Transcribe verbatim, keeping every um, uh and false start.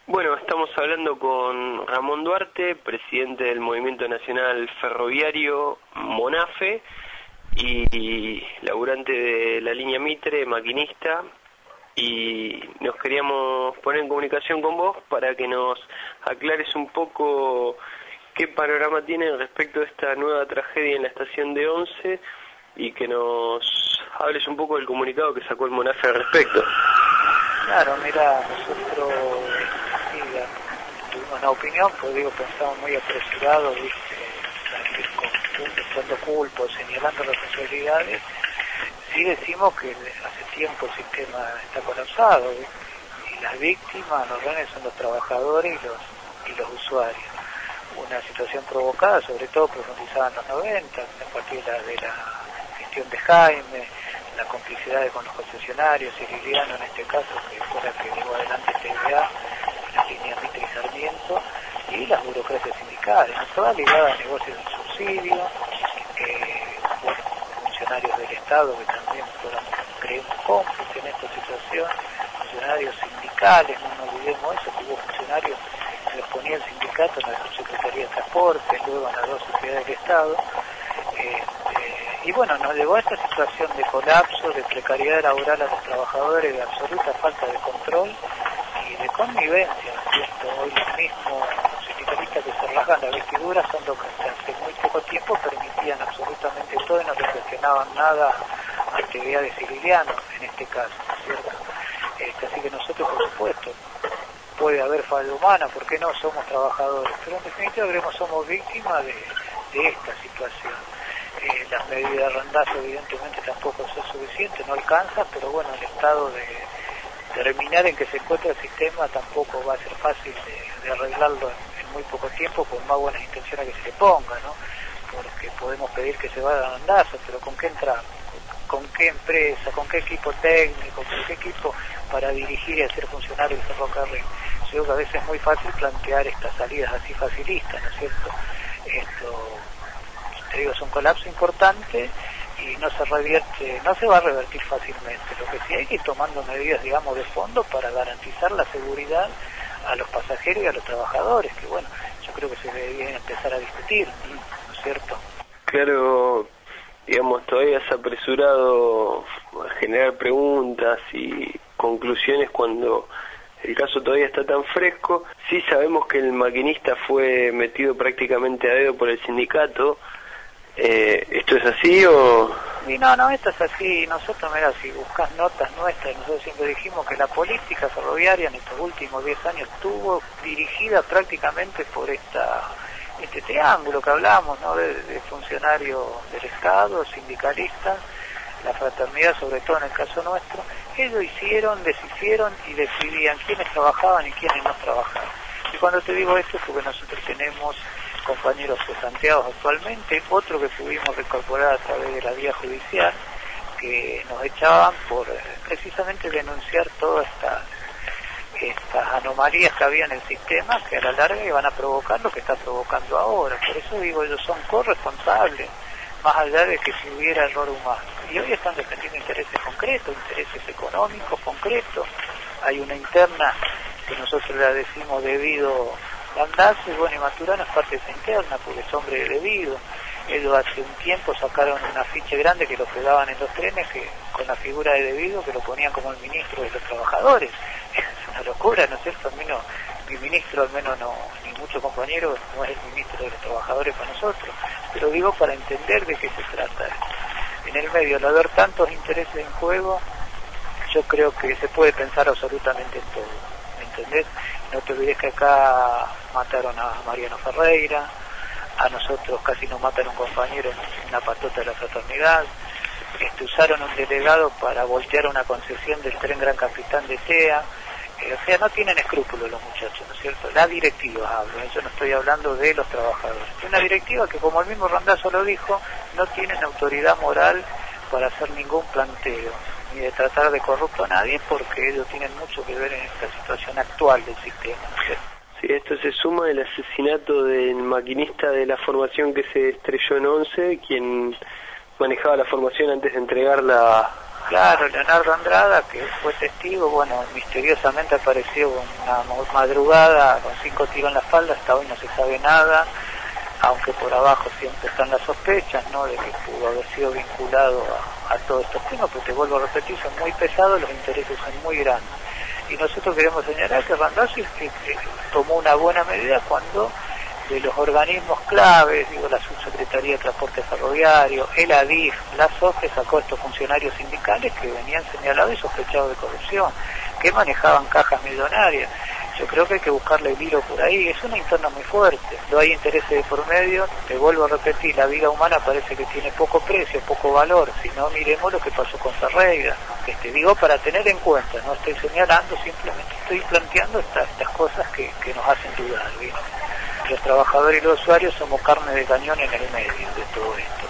Bueno, estamos hablando con Ramón Duarte, presidente del Movimiento Nacional Ferroviario MONAFE y laburante de la línea Mitre, maquinista, y nos queríamos poner en comunicación con vos para que nos aclares un poco qué panorama tiene respecto a esta nueva tragedia en la estación de Once y que nos hables un poco del comunicado que sacó el MONAFE al respecto. Claro, mira, nosotros sí, tuvimos una opinión, pues digo, pensamos muy apresurado, viste, salir con echando culpa, señalando responsabilidades. Sí decimos que hace tiempo el sistema está colapsado, ¿viste? Y las víctimas, los rehenes son los trabajadores y los, y los usuarios. Una situación provocada, sobre todo profundizada en los noventa, a partir de la, de la gestión de Jaime, la complicidad con los concesionarios, y Liliano en este caso, que fue la que llevó adelante T V A, la línea Mitre y Sarmiento, y las burocracias sindicales, todas ligadas a negocios de subsidio, eh, bueno, funcionarios del Estado que también fueron, creemos, cómplices en esta situación, funcionarios sindicales, no nos olvidemos eso, que hubo funcionarios que los ponía el sindicato en la Subsecretaría de Transporte, luego en las dos sociedades del Estado. Eh, Y bueno, nos llevó a esta situación de colapso, de precariedad laboral a los trabajadores, de absoluta falta de control y de connivencia, ¿no es cierto? Hoy los mismos sindicalistas que se rasgan la vestidura son los que hace muy poco tiempo permitían absolutamente todo y no le cuestionaban nada a T V A de Siciliano, en este caso, ¿no es cierto? Este, así que nosotros, por supuesto, puede haber falla humana, ¿por qué no? Somos trabajadores, pero en definitiva creemos somos víctimas de, de esta situación. Eh, las medidas de randazo evidentemente tampoco son suficientes, no alcanzan, pero bueno, el estado de, de terminar en que se encuentra el sistema tampoco va a ser fácil de, de arreglarlo en, en muy poco tiempo, por más buenas intenciones que se le ponga, ¿no? Porque podemos pedir que se vaya a randazo, pero ¿con qué entramos? ¿Con qué empresa? ¿Con qué equipo técnico? ¿Con qué equipo para dirigir y hacer funcionar el ferrocarril? Yo creo que a veces es muy fácil plantear estas salidas así facilistas, ¿no es cierto? Esto... te digo, es un colapso importante y no se revierte, no se va a revertir fácilmente. Lo que sí hay que ir tomando medidas, digamos, de fondo para garantizar la seguridad a los pasajeros y a los trabajadores, que bueno, yo creo que se debe empezar a discutir, ¿no es cierto? Claro, digamos, todavía es apresurado a generar preguntas y conclusiones cuando el caso todavía está tan fresco. Sí sabemos que el maquinista fue metido prácticamente a dedo por el sindicato. Eh, ¿Esto es así o...? Sí, no, no, esto es así. Nosotros, mira, si buscas notas nuestras, nosotros siempre dijimos que la política ferroviaria en estos últimos diez años estuvo dirigida prácticamente por esta este triángulo que hablamos, ¿no? De, de funcionarios del Estado, sindicalistas, la fraternidad, sobre todo en el caso nuestro. Ellos hicieron, deshicieron y decidían quiénes trabajaban y quiénes no trabajaban. Y cuando te digo esto es porque nosotros tenemos compañeros cesanteados actualmente, otro que pudimos reincorporar a través de la vía judicial, que nos echaban por eh, precisamente denunciar todas estas estas anomalías que había en el sistema, que a la larga iban a provocar lo que está provocando ahora. Por eso digo, ellos son corresponsables, más allá de que si hubiera error humano. Y hoy están defendiendo intereses concretos, intereses económicos concretos. Hay una interna que nosotros la decimos debido Landazzo, y bueno, y Maturana es parte de esa interna, porque es hombre debido. Ellos hace un tiempo sacaron un afiche grande que lo pegaban en los trenes, que con la figura de debido, que lo ponían como el ministro de los trabajadores. Es una locura, ¿no es cierto? Al menos, mi ministro, al menos no, ni muchos compañeros, no es el ministro de los trabajadores para nosotros. Pero digo para entender de qué se trata. En el medio, al haber tantos intereses en juego, yo creo que se puede pensar absolutamente en todo, ¿me entendés? No te olvides que acá mataron a Mariano Ferreira, a nosotros casi nos matan un compañero en una patota de la fraternidad, este, usaron un delegado para voltear una concesión del tren Gran Capitán de T E A, eh, o sea, no tienen escrúpulos los muchachos, ¿no es cierto? La directiva hablo, yo no estoy hablando de los trabajadores. Es una directiva que, como el mismo Randazzo lo dijo, no tienen autoridad moral para hacer ningún planteo, ni de tratar de corrupto a nadie, porque ellos tienen mucho que ver en esta situación actual del sistema, ¿no es cierto? Sí, esto se suma al asesinato del maquinista de la formación que se estrelló en Once, quien manejaba la formación antes de entregarla Claro, Leonardo Andrada, que fue testigo, bueno, misteriosamente apareció una madrugada con cinco tiros en la espalda, hasta hoy no se sabe nada, aunque por abajo siempre están las sospechas, ¿no?, de que pudo haber sido vinculado a, a todos estos temas, pero te vuelvo a repetir, son muy pesados, los intereses son muy grandes. Y nosotros queremos señalar que Randazzo es que, que tomó una buena medida cuando de los organismos claves, digo, la Subsecretaría de Transporte Ferroviario, el A D I F, la S O F E, sacó a estos funcionarios sindicales que venían señalados y sospechados de corrupción, que manejaban cajas millonarias. Yo creo que hay que buscarle el hilo por ahí, es una interna muy fuerte, no hay intereses de por medio, te vuelvo a repetir, la vida humana parece que tiene poco precio, poco valor, si no miremos lo que pasó con Ferreira, que te digo para tener en cuenta, no estoy señalando, simplemente estoy planteando esta, estas cosas que, que nos hacen dudar, ¿viste? Los trabajadores y los usuarios somos carne de cañón en el medio de todo esto.